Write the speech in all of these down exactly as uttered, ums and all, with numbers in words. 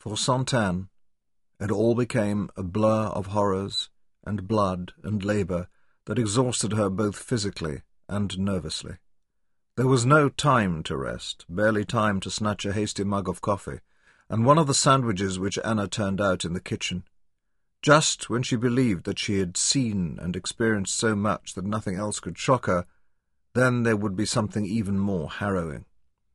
For Santin, it all became a blur of horrors and blood and labour that exhausted her both physically and nervously. There was no time to rest, barely time to snatch a hasty mug of coffee, and one of the sandwiches which Anna turned out in the kitchen. Just when she believed that she had seen and experienced so much that nothing else could shock her, then there would be something even more harrowing.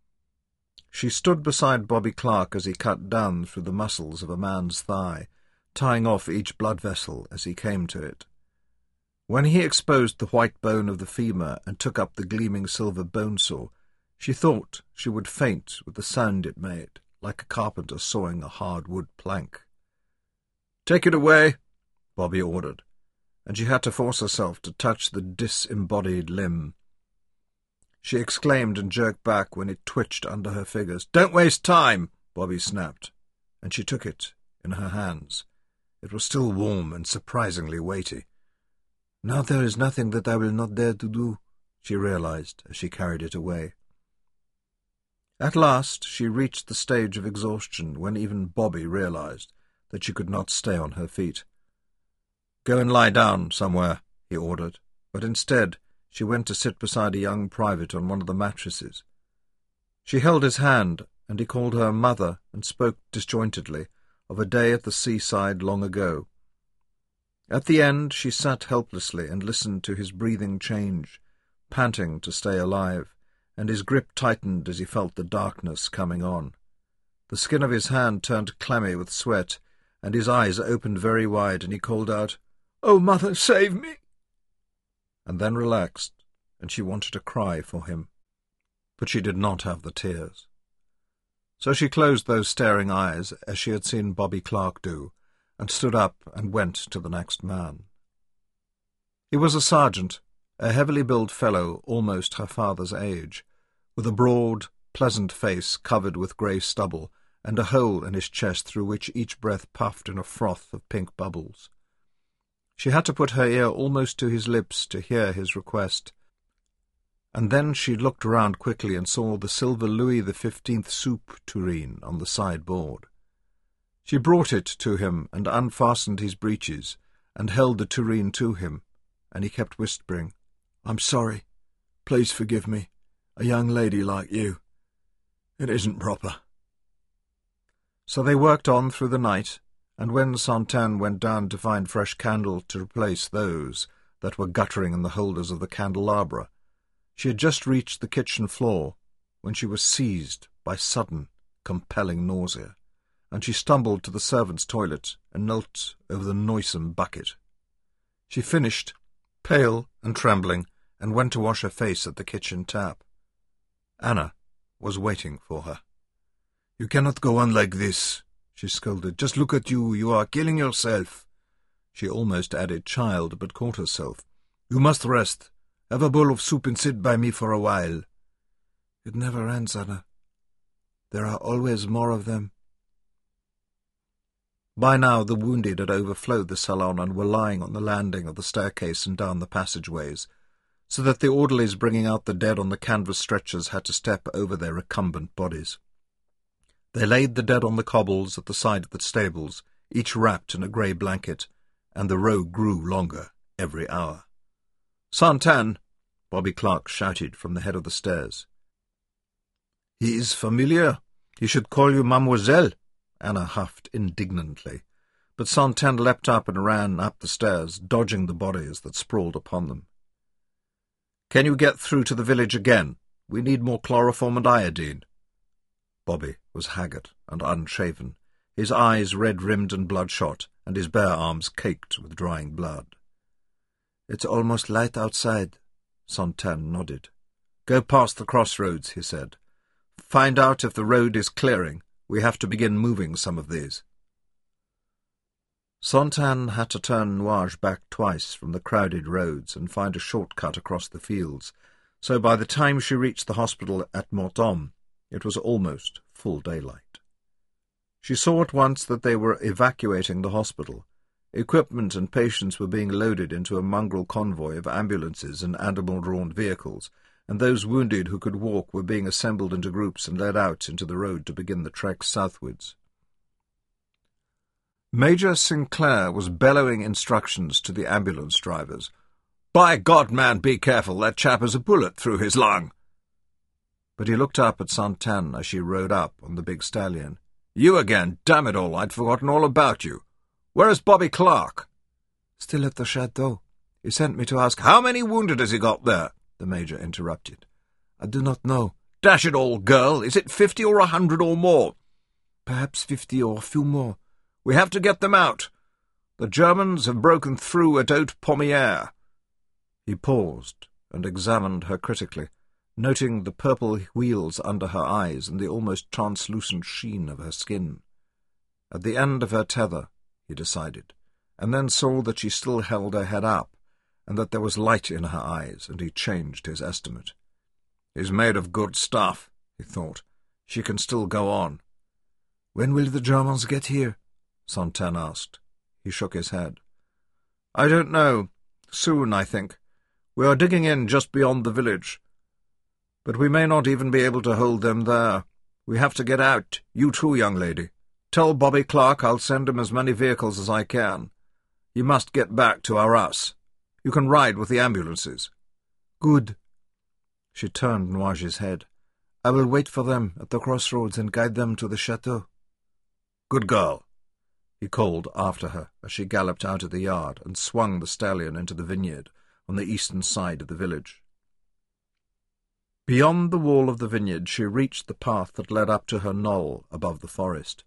She stood beside Bobby Clark as he cut down through the muscles of a man's thigh, tying off each blood vessel as he came to it. When he exposed the white bone of the femur and took up the gleaming silver bone saw, she thought she would faint with the sound it made, like a carpenter sawing a hard wood plank. "Take it away," Bobby ordered, and she had to force herself to touch the disembodied limb. She exclaimed and jerked back when it twitched under her fingers. "Don't waste time," Bobby snapped, and she took it in her hands. It was still warm and surprisingly weighty. "Now there is nothing that I will not dare to do," she realized as she carried it away. At last she reached the stage of exhaustion when even Bobby realized that she could not stay on her feet. "Go and lie down somewhere," he ordered, but instead she went to sit beside a young private on one of the mattresses. She held his hand, and he called her mother and spoke disjointedly of a day at the seaside long ago. At the end she sat helplessly and listened to his breathing change, panting to stay alive, and his grip tightened as he felt the darkness coming on. The skin of his hand turned clammy with sweat, and his eyes opened very wide, and he called out, "Oh, Mother, save me!" and then relaxed, and she wanted to cry for him. But she did not have the tears. So she closed those staring eyes, as she had seen Bobby Clark do, and stood up and went to the next man. He was a sergeant, a heavily built fellow almost her father's age, with a broad, pleasant face covered with grey stubble, and a hole in his chest through which each breath puffed in a froth of pink bubbles. She had to put her ear almost to his lips to hear his request, and then she looked around quickly and saw the silver Louis the Fifteenth soup tureen on the sideboard. She brought it to him and unfastened his breeches, and held the tureen to him, and he kept whispering, "I'm sorry. Please forgive me. A young lady like you. It isn't proper." So they worked on through the night, and when Santin went down to find fresh candle to replace those that were guttering in the holders of the candelabra, she had just reached the kitchen floor when she was seized by sudden, compelling nausea, and she stumbled to the servants' toilet and knelt over the noisome bucket. She finished, pale and trembling, and went to wash her face at the kitchen tap. Anna was waiting for her. "You cannot go on like this," she scolded. "Just look at you. You are killing yourself." She almost added child, but caught herself. "You must rest. Have a bowl of soup and sit by me for a while." "It never ends, Anna. There are always more of them." By now the wounded had overflowed the salon and were lying on the landing of the staircase and down the passageways, so that the orderlies bringing out the dead on the canvas stretchers had to step over their recumbent bodies. They laid the dead on the cobbles at the side of the stables, each wrapped in a grey blanket, and the row grew longer every hour. "Santin!" Bobby Clark shouted from the head of the stairs. "He is familiar. He should call you Mademoiselle," Anna huffed indignantly, but Santin leapt up and ran up the stairs, dodging the bodies that sprawled upon them. "Can you get through to the village again? We need more chloroform and iodine." Bobby was haggard and unshaven, his eyes red-rimmed and bloodshot, and his bare arms caked with drying blood. "It's almost light outside," Santin nodded. "Go past the crossroads," he said. "Find out if the road is clearing. We have to begin moving some of these." Santin had to turn Nuage back twice from the crowded roads and find a short-cut across the fields, so by the time she reached the hospital at Mortom, it was almost full daylight. She saw at once that they were evacuating the hospital. Equipment and patients were being loaded into a mongrel convoy of ambulances and animal-drawn vehicles, and those wounded who could walk were being assembled into groups and led out into the road to begin the trek southwards. Major Sinclair was bellowing instructions to the ambulance drivers. "By God, man, be careful, that chap has a bullet through his lung." But he looked up at Santan as she rode up on the big stallion. "You again, damn it all, I'd forgotten all about you. Where is Bobby Clark?" "Still at the chateau. He sent me to ask—" "How many wounded has he got there?" the Major interrupted. "I do not know." "Dash it all, girl, is it fifty or a hundred or more?" "Perhaps fifty or a few more." "We have to get them out. The Germans have broken through at Haute-Pommière." He paused and examined her critically, noting the purple wheals under her eyes and the almost translucent sheen of her skin. At the end of her tether, he decided, and then saw that she still held her head up, and that there was light in her eyes, and he changed his estimate. "He's made of good stuff," he thought. "She can still go on." "When will the Germans get here?" Santan asked. He shook his head. "I don't know. Soon, I think. We are digging in just beyond the village. But we may not even be able to hold them there. We have to get out. You too, young lady. Tell Bobby Clark I'll send him as many vehicles as I can. You must get back to Arras. You can ride with the ambulances." "Good." She turned Nuage's head. "I will wait for them at the crossroads and guide them to the chateau." "Good girl," he called after her as she galloped out of the yard and swung the stallion into the vineyard on the eastern side of the village. Beyond the wall of the vineyard she reached the path that led up to her knoll above the forest.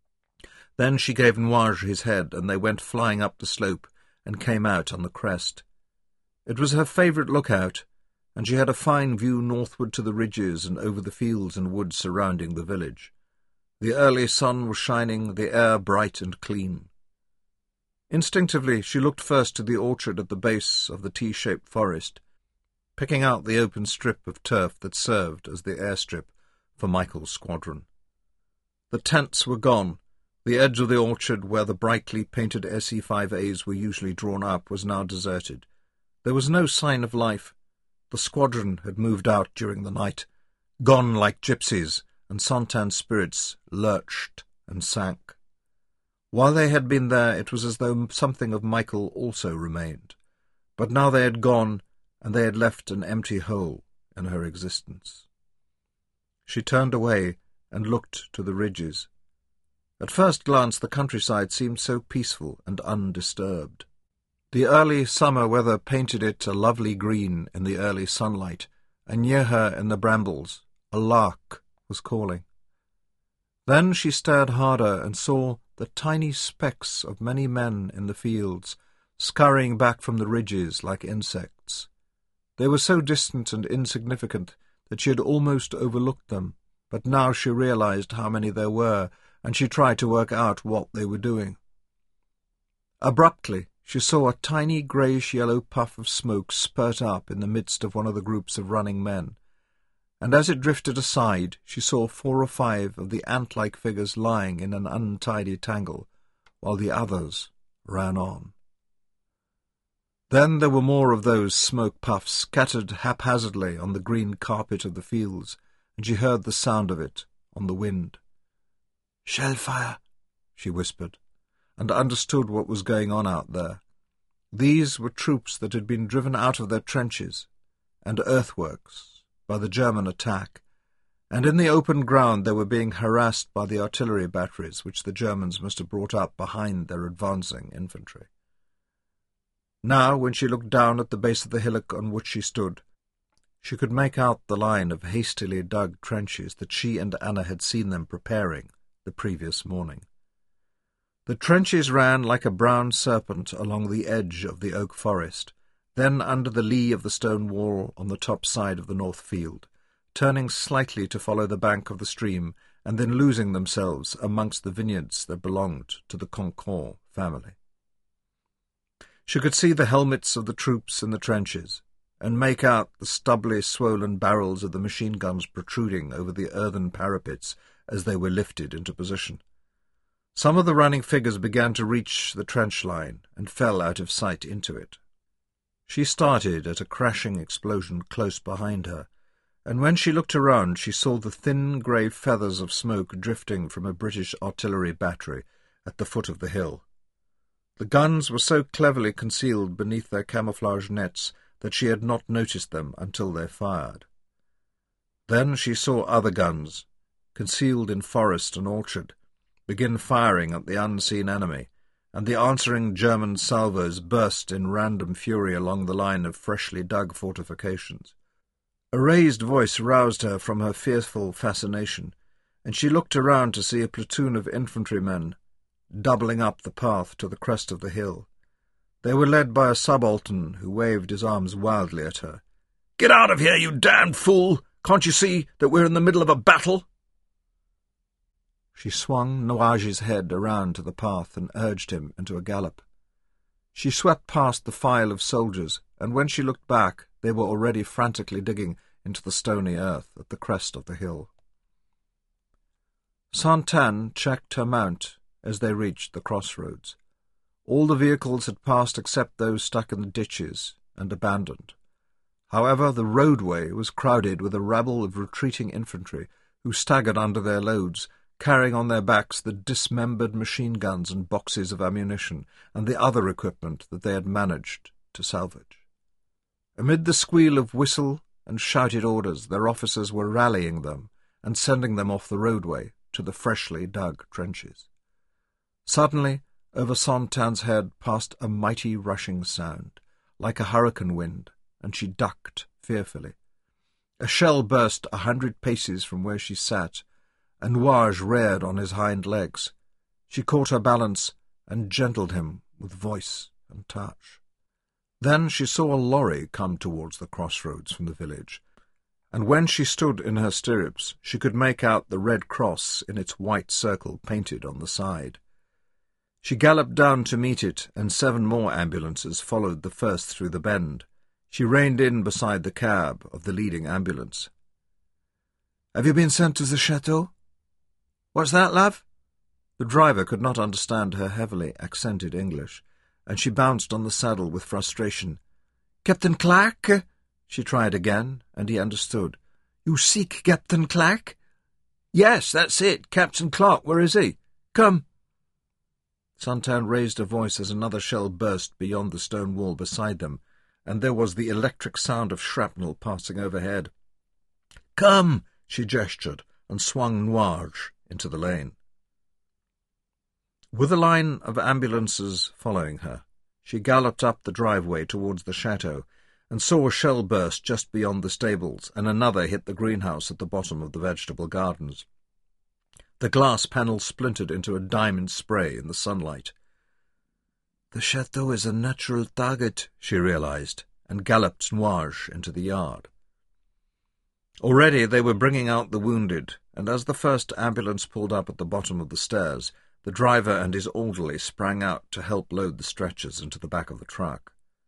Then she gave Nuage his head, and they went flying up the slope and came out on the crest. It was her favourite lookout, and she had a fine view northward to the ridges and over the fields and woods surrounding the village. The early sun was shining, the air bright and clean. Instinctively she looked first to the orchard at the base of the T-shaped forest, picking out the open strip of turf that served as the airstrip for Michael's squadron. The tents were gone. The edge of the orchard where the brightly painted S E five A's were usually drawn up was now deserted. There was no sign of life. The squadron had moved out during the night, gone like gypsies, and Santan's spirits lurched and sank. While they had been there, it was as though something of Michael also remained. But now they had gone, and they had left an empty hole in her existence. She turned away and looked to the ridges. At first glance the countryside seemed so peaceful and undisturbed. The early summer weather painted it a lovely green in the early sunlight, and near her in the brambles a lark was calling. Then she stared harder and saw the tiny specks of many men in the fields, scurrying back from the ridges like insects. They were so distant and insignificant that she had almost overlooked them, but now she realized how many there were, and she tried to work out what they were doing. Abruptly, she saw a tiny greyish-yellow puff of smoke spurt up in the midst of one of the groups of running men, and as it drifted aside, she saw four or five of the ant-like figures lying in an untidy tangle, while the others ran on. Then there were more of those smoke puffs scattered haphazardly on the green carpet of the fields, and she heard the sound of it on the wind. "Shell fire," she whispered, and understood what was going on out there. These were troops that had been driven out of their trenches and earthworks by the German attack, and in the open ground they were being harassed by the artillery batteries which the Germans must have brought up behind their advancing infantry. Now, when she looked down at the base of the hillock on which she stood, she could make out the line of hastily dug trenches that she and Anna had seen them preparing the previous morning. The trenches ran like a brown serpent along the edge of the oak forest, then under the lee of the stone wall on the top side of the north field, turning slightly to follow the bank of the stream, and then losing themselves amongst the vineyards that belonged to the Concord family. She could see the helmets of the troops in the trenches, and make out the stubbly, swollen barrels of the machine guns protruding over the earthen parapets as they were lifted into position. Some of the running figures began to reach the trench line and fell out of sight into it. She started at a crashing explosion close behind her, and when she looked around she saw the thin grey feathers of smoke drifting from a British artillery battery at the foot of the hill. The guns were so cleverly concealed beneath their camouflage nets that she had not noticed them until they fired. Then she saw other guns, concealed in forest and orchard, begin firing at the unseen enemy, and the answering German salvos burst in random fury along the line of freshly dug fortifications. A raised voice roused her from her fearful fascination, and she looked around to see a platoon of infantrymen doubling up the path to the crest of the hill. They were led by a subaltern who waved his arms wildly at her. "Get out of here, you damned fool! Can't you see that we're in the middle of a battle?" She swung Nuage's head around to the path and urged him into a gallop. She swept past the file of soldiers, and when she looked back, they were already frantically digging into the stony earth at the crest of the hill. Santan checked her mount as they reached the crossroads. All the vehicles had passed except those stuck in the ditches and abandoned. However, the roadway was crowded with a rabble of retreating infantry who staggered under their loads, carrying on their backs the dismembered machine guns and boxes of ammunition and the other equipment that they had managed to salvage. Amid the squeal of whistle and shouted orders, their officers were rallying them and sending them off the roadway to the freshly dug trenches. Suddenly, over Santan's head passed a mighty rushing sound, like a hurricane wind, and she ducked fearfully. A shell burst a hundred paces from where she sat, and Nuage reared on his hind legs. She caught her balance and gentled him with voice and touch. Then she saw a lorry come towards the crossroads from the village, and when she stood in her stirrups she could make out the red cross in its white circle painted on the side. She galloped down to meet it, and seven more ambulances followed the first through the bend. She reined in beside the cab of the leading ambulance. "Have you been sent to the chateau?" "What's that, love?" The driver could not understand her heavily accented English, and she bounced on the saddle with frustration. "Captain Clark?" She tried again, and he understood. "You seek Captain Clark?" "Yes, that's it. Captain Clark. Where is he? Come." Santan raised a voice as another shell burst beyond the stone wall beside them, and there was the electric sound of shrapnel passing overhead. "Come!" she gestured, and swung Nuage into the lane. With a line of ambulances following her, she galloped up the driveway towards the chateau, and saw a shell burst just beyond the stables, and another hit the greenhouse at the bottom of the vegetable gardens. The glass panel splintered into a diamond spray in the sunlight. The chateau is a natural target, she realized, and galloped Nuage into the yard. Already they were bringing out the wounded, and as the first ambulance pulled up at the bottom of the stairs, the driver and his orderly sprang out to help load the stretchers into the back of the truck.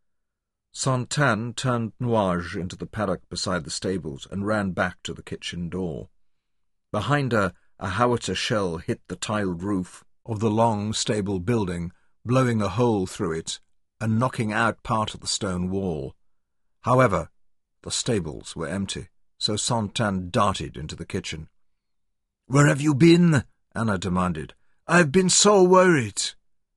Santan turned Nuage into the paddock beside the stables and ran back to the kitchen door. Behind her, a howitzer shell hit the tiled roof of the long stable building, blowing a hole through it and knocking out part of the stone wall. However, the stables were empty, so Santan darted into the kitchen. "Where have you been?" Anna demanded. "I've been so worried."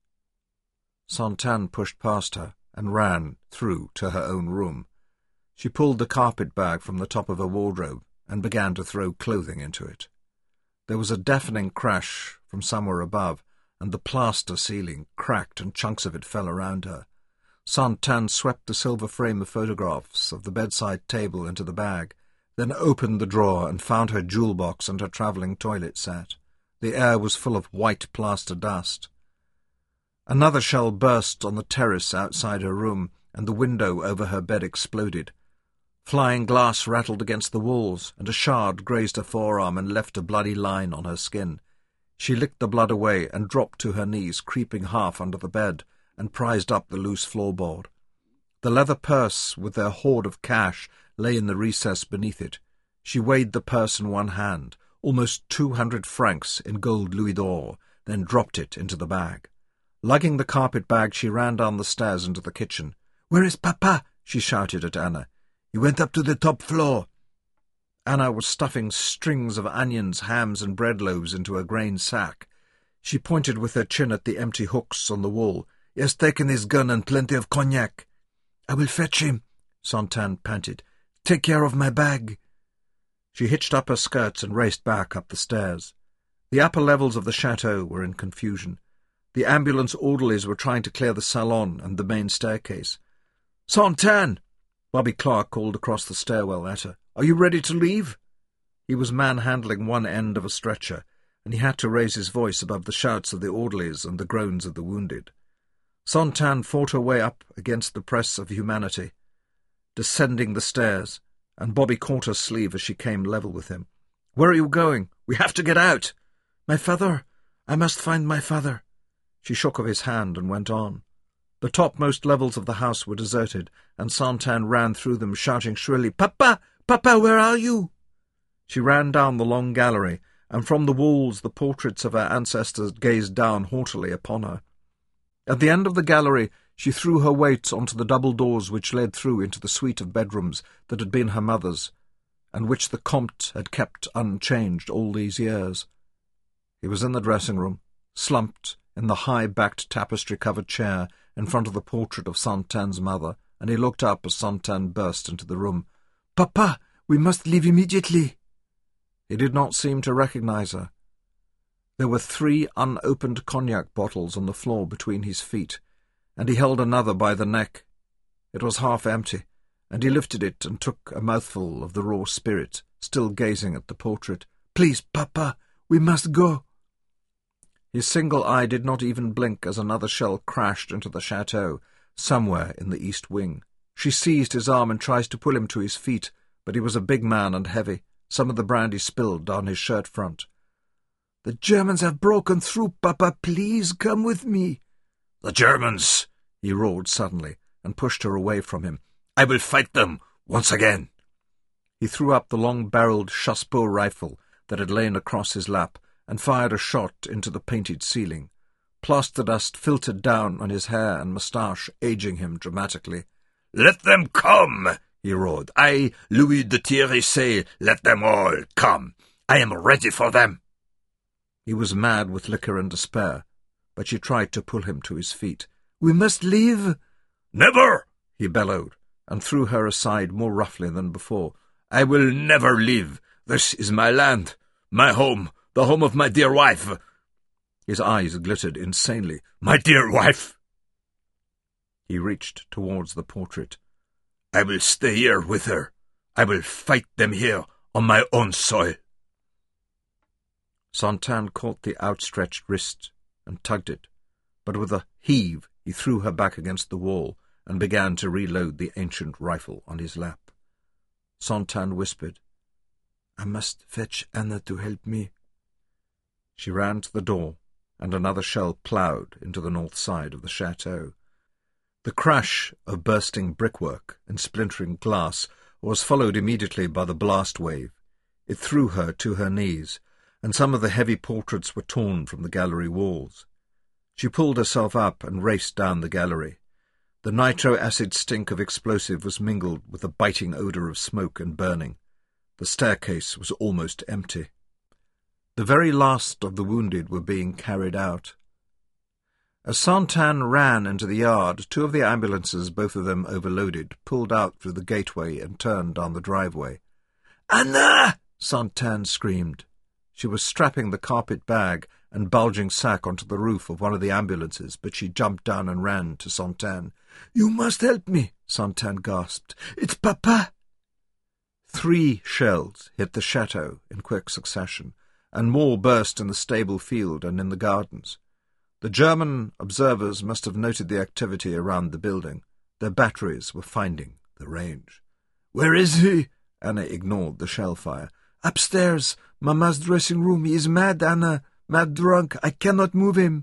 Santan pushed past her and ran through to her own room. She pulled the carpet bag from the top of her wardrobe and began to throw clothing into it. There was a deafening crash from somewhere above, and the plaster ceiling cracked and chunks of it fell around her. Santan swept the silver frame of photographs of the bedside table into the bag, then opened the drawer and found her jewel box and her travelling toilet set. The air was full of white plaster dust. Another shell burst on the terrace outside her room, and the window over her bed exploded. Flying glass rattled against the walls, and a shard grazed her forearm and left a bloody line on her skin. She licked the blood away and dropped to her knees, creeping half under the bed, and prized up the loose floorboard. The leather purse with their hoard of cash lay in the recess beneath it. She weighed the purse in one hand, almost two hundred francs in gold louis d'or, then dropped it into the bag. Lugging the carpet bag, she ran down the stairs into the kitchen. "Where is Papa?" she shouted at Anna. "He went up to the top floor." Anna was stuffing strings of onions, hams, and bread loaves into a grain sack. She pointed with her chin at the empty hooks on the wall. "He has taken his gun and plenty of cognac." "I will fetch him," Santan panted. "Take care of my bag." She hitched up her skirts and raced back up the stairs. The upper levels of the chateau were in confusion. The ambulance orderlies were trying to clear the salon and the main staircase. "Santan!" Bobby Clark called across the stairwell at her. "Are you ready to leave?" He was manhandling one end of a stretcher, and he had to raise his voice above the shouts of the orderlies and the groans of the wounded. Santan fought her way up against the press of humanity, descending the stairs, and Bobby caught her sleeve as she came level with him. "Where are you going? We have to get out!" "My father! I must find my father!" She shook of his hand and went on. The topmost levels of the house were deserted, and Santan ran through them, shouting shrilly, "Papa! Papa, where are you?" She ran down the long gallery, and from the walls the portraits of her ancestors gazed down haughtily upon her. At the end of the gallery she threw her weight onto the double doors which led through into the suite of bedrooms that had been her mother's, and which the Comte had kept unchanged all these years. He was in the dressing-room, slumped in the high-backed tapestry-covered chair in front of the portrait of Santan's mother, and he looked up as Santan burst into the room. "Papa, we must leave immediately." He did not seem to recognize her. There were three unopened cognac bottles on the floor between his feet, and he held another by the neck. It was half empty, and he lifted it and took a mouthful of the raw spirit, still gazing at the portrait. "Please, Papa, we must go." His single eye did not even blink as another shell crashed into the chateau, somewhere in the east wing. She seized his arm and tried to pull him to his feet, but he was a big man and heavy. Some of the brandy spilled down his shirt front. "The Germans have broken through, Papa. Please come with me." "The Germans!" he roared suddenly, and pushed her away from him. "I will fight them once again." He threw up the long-barreled Chassepot rifle that had lain across his lap and fired a shot into the painted ceiling. Plaster dust filtered down on his hair and moustache, aging him dramatically. "Let them come!" he roared. "I, Louis de Thierry, say, let them all come. I am ready for them." He was mad with liquor and despair, but she tried to pull him to his feet. "We must leave." "Never!" he bellowed, and threw her aside more roughly than before. "I will never leave. This is my land, my home, the home of my dear wife." His eyes glittered insanely. "My dear wife!" He reached towards the portrait. "I will stay here with her. I will fight them here on my own soil." Santan caught the outstretched wrist and tugged it, but with a heave he threw her back against the wall and began to reload the ancient rifle on his lap. Santan whispered, "I must fetch Anna to help me." She ran to the door, and another shell ploughed into the north side of the chateau. The crash of bursting brickwork and splintering glass was followed immediately by the blast wave. It threw her to her knees, and some of the heavy portraits were torn from the gallery walls. She pulled herself up and raced down the gallery. The nitro-acid stink of explosive was mingled with the biting odour of smoke and burning. The staircase was almost empty. The very last of the wounded were being carried out. As Santan ran into the yard, two of the ambulances, both of them overloaded, pulled out through the gateway and turned down the driveway. "Anna!" Santan screamed. She was strapping the carpet bag and bulging sack onto the roof of one of the ambulances, but she jumped down and ran to Santan. "You must help me," Santan gasped. "It's Papa." Three shells hit the chateau in quick succession, and more burst in the stable field and in the gardens. The German observers must have noted the activity around the building. Their batteries were finding the range. "Where is he?" Anna ignored the shell fire. "Upstairs, Mamma's dressing room. He is mad, Anna, mad drunk. I cannot move him."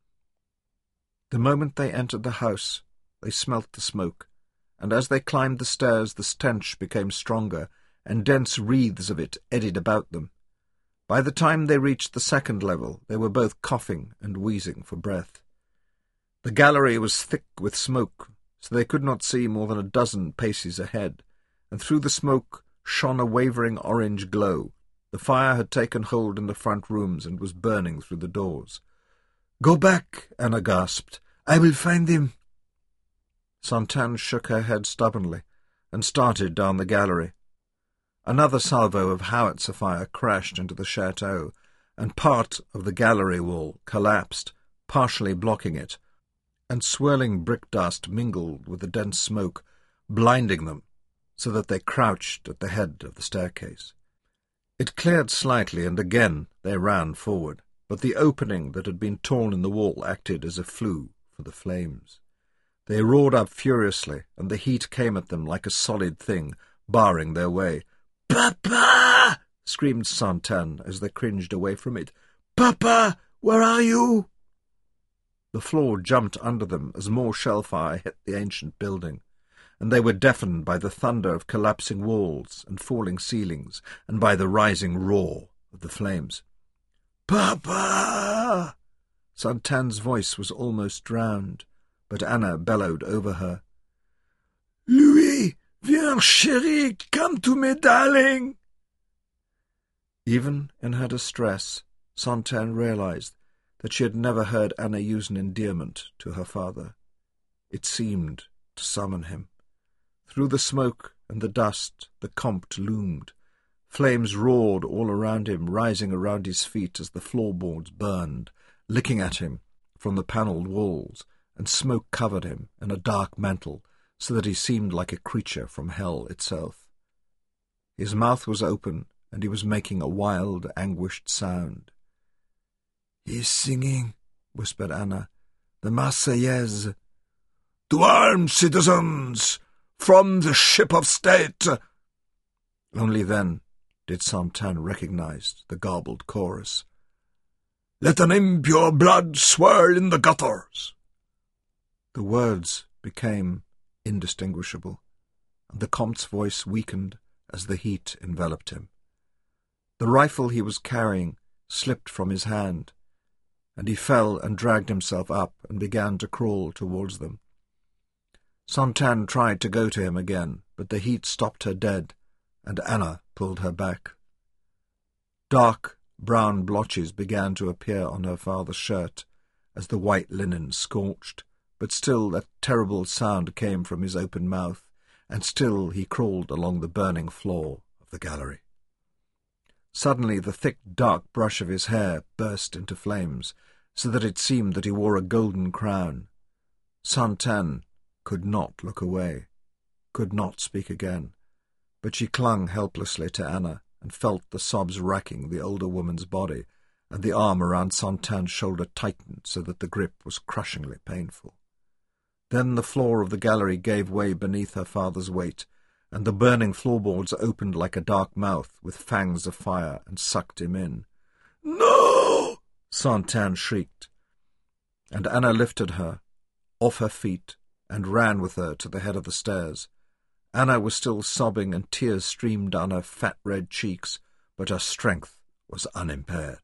The moment they entered the house, they smelt the smoke, and as they climbed the stairs the stench became stronger, and dense wreaths of it eddied about them. By the time they reached the second level, they were both coughing and wheezing for breath. The gallery was thick with smoke, so they could not see more than a dozen paces ahead, and through the smoke shone a wavering orange glow. The fire had taken hold in the front rooms and was burning through the doors. "Go back," Anna gasped. "I will find him." Santan shook her head stubbornly and started down the gallery. Another salvo of howitzer fire crashed into the chateau, and part of the gallery wall collapsed, partially blocking it, and swirling brick dust mingled with the dense smoke, blinding them, so that they crouched at the head of the staircase. It cleared slightly, and again they ran forward, but the opening that had been torn in the wall acted as a flue for the flames. They roared up furiously, and the heat came at them like a solid thing, barring their way. "Papa!" screamed Santan as they cringed away from it. "Papa, where are you?" The floor jumped under them as more shellfire hit the ancient building, and they were deafened by the thunder of collapsing walls and falling ceilings, and by the rising roar of the flames. "Papa!" Santan's voice was almost drowned, but Anna bellowed over her. "Louis, viens, chérie, come to me, darling." Even in her distress, Santan realized that she had never heard Anna use an endearment to her father. It seemed to summon him. Through the smoke and the dust, the Comte loomed. Flames roared all around him, rising around his feet as the floorboards burned, licking at him from the panelled walls, and smoke covered him in a dark mantle, so that he seemed like a creature from hell itself. His mouth was open, and he was making a wild, anguished sound. "He is singing," whispered Anna, "the Marseillaise." "To arms, citizens! From the ship of state!" Only then did Santan recognize the garbled chorus. "Let an impure blood swirl in the gutters!" The words became indistinguishable, and the Comte's voice weakened as the heat enveloped him. The rifle he was carrying slipped from his hand, and he fell and dragged himself up and began to crawl towards them. Santan tried to go to him again, but the heat stopped her dead, and Anna pulled her back. Dark brown blotches began to appear on her father's shirt as the white linen scorched, but still that terrible sound came from his open mouth, and still he crawled along the burning floor of the gallery. Suddenly the thick, dark brush of his hair burst into flames, so that it seemed that he wore a golden crown. Santan could not look away, could not speak again, but she clung helplessly to Anna and felt the sobs racking the older woman's body, and the arm around Santan's shoulder tightened so that the grip was crushingly painful. Then the floor of the gallery gave way beneath her father's weight, and the burning floorboards opened like a dark mouth with fangs of fire and sucked him in. "No!" Santan shrieked, and Anna lifted her off her feet and ran with her to the head of the stairs. Anna was still sobbing, and tears streamed down her fat red cheeks, but her strength was unimpaired.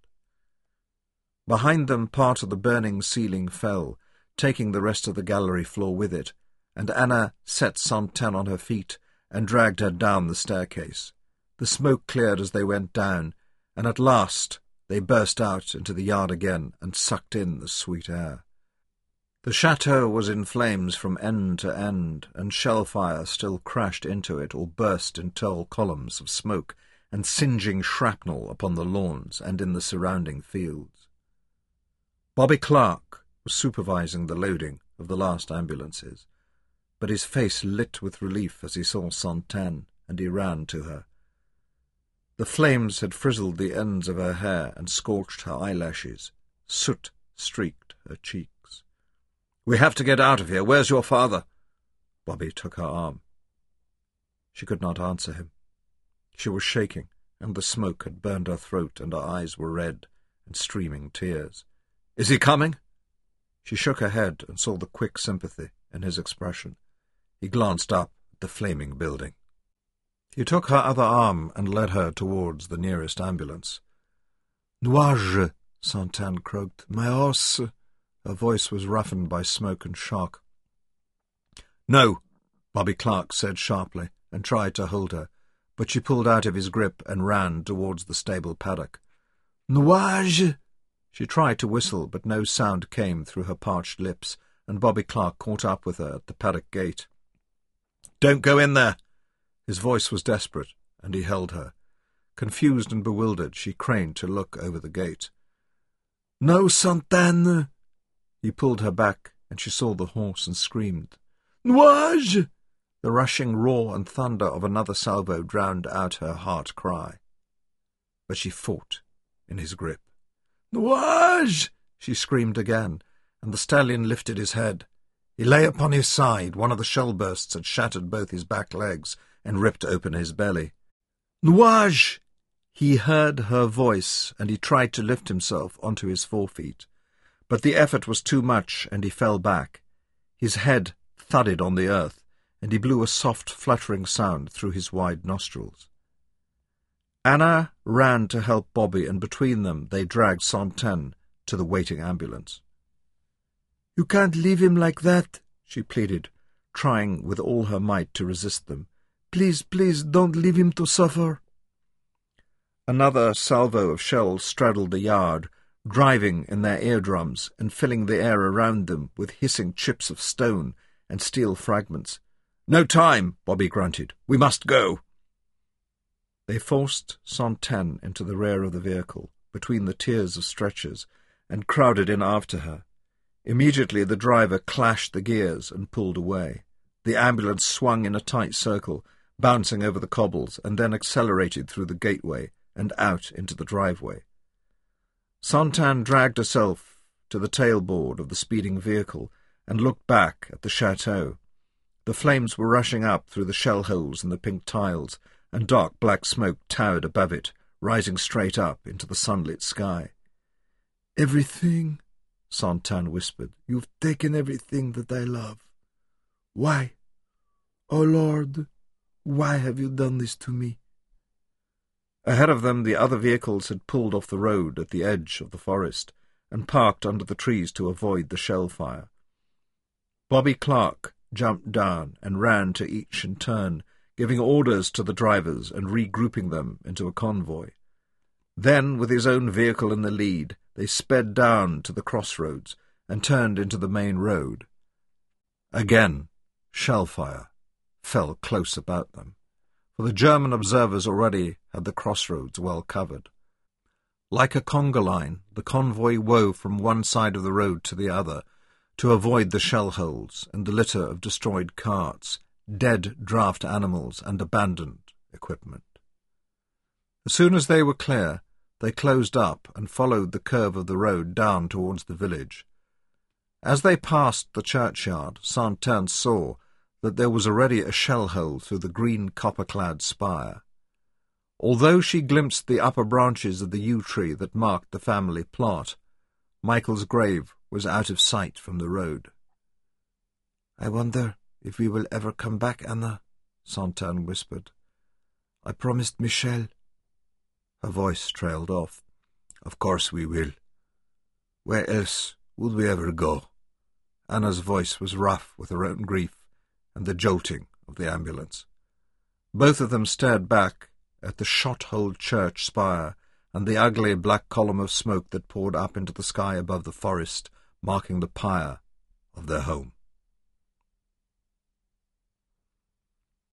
Behind them part of the burning ceiling fell, taking the rest of the gallery floor with it, and Anna set Santan on her feet and dragged her down the staircase. The smoke cleared as they went down, and at last they burst out into the yard again and sucked in the sweet air. The chateau was in flames from end to end, and shellfire still crashed into it or burst in tall columns of smoke and singeing shrapnel upon the lawns and in the surrounding fields. Bobby Clark was supervising the loading of the last ambulances, but his face lit with relief as he saw Santan, and he ran to her. The flames had frizzled the ends of her hair and scorched her eyelashes. Soot streaked her cheeks. "We have to get out of here. Where's your father?" Bobby took her arm. She could not answer him. She was shaking, and the smoke had burned her throat, and her eyes were red and streaming tears. "Is he coming?" She shook her head and saw the quick sympathy in his expression. He glanced up at the flaming building. He took her other arm and led her towards the nearest ambulance. "Nuage," Santan croaked. "My horse." Her voice was roughened by smoke and shock. "No," Bobby Clark said sharply, and tried to hold her, but she pulled out of his grip and ran towards the stable paddock. "Nuage!" She tried to whistle, but no sound came through her parched lips, and Bobby Clark caught up with her at the paddock gate. "Don't go in there!" His voice was desperate, and he held her. Confused and bewildered, she craned to look over the gate. "No, Santan!" He pulled her back, and she saw the horse and screamed. "Nuage!" The rushing roar and thunder of another salvo drowned out her heart cry. But she fought in his grip. "Nuage!" she screamed again, and the stallion lifted his head. He lay upon his side. One of the shell bursts had shattered both his back legs and ripped open his belly. "Nuage!" He heard her voice, and he tried to lift himself onto his forefeet. But the effort was too much, and he fell back. His head thudded on the earth, and he blew a soft, fluttering sound through his wide nostrils. Anna ran to help Bobby, and between them they dragged Santan to the waiting ambulance. "You can't leave him like that," she pleaded, trying with all her might to resist them. "Please, please, don't leave him to suffer." Another salvo of shells straddled the yard, driving in their eardrums and filling the air around them with hissing chips of stone and steel fragments. "No time," Bobby grunted. "We must go." They forced Santan into the rear of the vehicle, between the tiers of stretchers, and crowded in after her. Immediately the driver clashed the gears and pulled away. The ambulance swung in a tight circle, bouncing over the cobbles, and then accelerated through the gateway and out into the driveway. Santan dragged herself to the tailboard of the speeding vehicle and looked back at the chateau. The flames were rushing up through the shell holes in the pink tiles, and dark black smoke towered above it, rising straight up into the sunlit sky. "Everything," Santan whispered. "You've taken everything that I love. Why? Oh, Lord, why have you done this to me?" Ahead of them the other vehicles had pulled off the road at the edge of the forest and parked under the trees to avoid the shell fire. Bobby Clark jumped down and ran to each in turn, giving orders to the drivers and regrouping them into a convoy. Then, with his own vehicle in the lead, they sped down to the crossroads and turned into the main road. Again, shell fire fell close about them, for the German observers already had the crossroads well covered. Like a conga line, the convoy wove from one side of the road to the other to avoid the shell holes and the litter of destroyed carts, dead draft animals, and abandoned equipment. As soon as they were clear, they closed up and followed the curve of the road down towards the village. As they passed the churchyard, Santan saw that there was already a shell hole through the green copper-clad spire. Although she glimpsed the upper branches of the yew tree that marked the family plot, Michael's grave was out of sight from the road. "I wonder if we will ever come back, Anna," Santan whispered. "I promised Michel." Her voice trailed off. "Of course we will. Where else would we ever go?" Anna's voice was rough with her own grief and the jolting of the ambulance. Both of them stared back at the shot-holed church spire and the ugly black column of smoke that poured up into the sky above the forest, marking the pyre of their home.